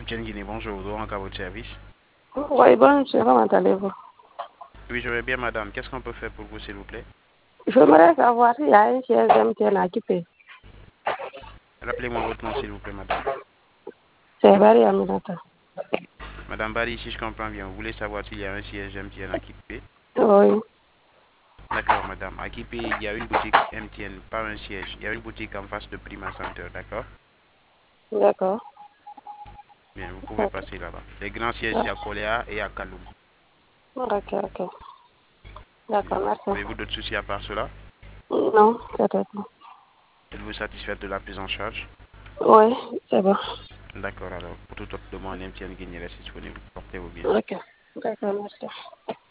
MTN Guinée, bonjour, donc à votre service. Oui, bonjour, comment allez-vous? Oui, je vais bien, madame. Qu'est-ce qu'on peut faire pour vous, s'il vous plaît? J'aimerais savoir s'il y a une chaise MTN à quitter. Rappelez-moi votre nom, s'il vous plaît, madame. C'est Barry Aminata. Madame Barry, si je comprends bien, vous voulez savoir s'il y a un siège MTN à Kipé? Oui, D'accord, madame. À Kipé, il y a une boutique MTN, pas un siège. Il y a une boutique en face de Prima Center, d'accord? d'accord. Bien, vous pouvez Ok, passer là-bas. Les grands sièges, c'est à ah, Koléa et à Kaloum. ok. Bien. D'accord, merci. Avez-vous d'autres soucis à part cela? Non, c'est tout. Êtes-vous satisfaite de la prise en charge? Oui, c'est bon. D'accord, alors, pour toute autre demande, MTN Guinée reste disponible. Portez-vous bien. Ok, d'accord, merci.